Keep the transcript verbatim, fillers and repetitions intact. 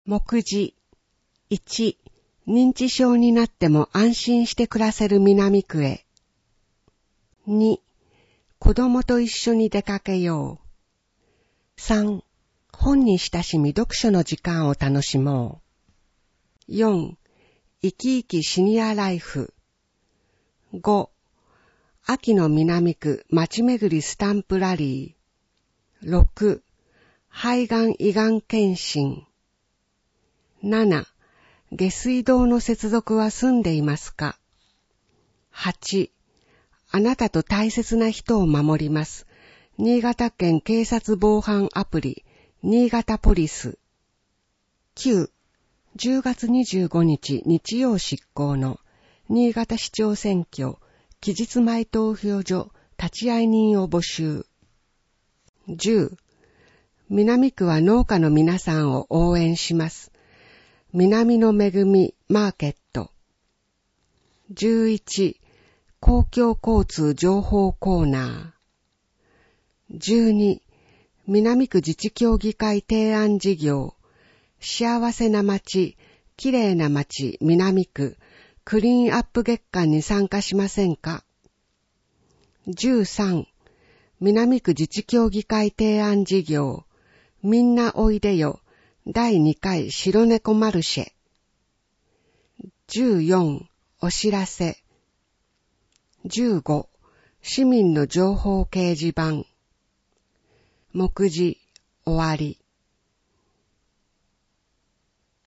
目次いち、認知症になっても安心して暮らせる南区へ。に、子供と一緒に出かけよう。さん、本に親しみ読書の時間を楽しもう。よん、生き生きシニアライフ。ご、秋の南区街巡りスタンプラリー。ろく、肺がん胃がん検診。なな、下水道の接続は済んでいますか？はち、あなたと大切な人を守ります。新潟県警察防犯アプリ、新潟ポリス。きゅう、じゅうがつにじゅうごにち日曜執行の新潟市長選挙期日前投票所立会人を募集。じゅう、南区は農家の皆さんを応援します。南の恵みマーケット。じゅういち、公共交通情報コーナー。じゅうに、南区自治協議会提案事業、幸せな街、きれいな街南区、クリーンアップ月間に参加しませんか？じゅうさん、南区自治協議会提案事業、みんなおいでよ、だいにかい白猫マルシェ。じゅうよん、お知らせ。じゅうご、市民の情報掲示板。目次、終わり。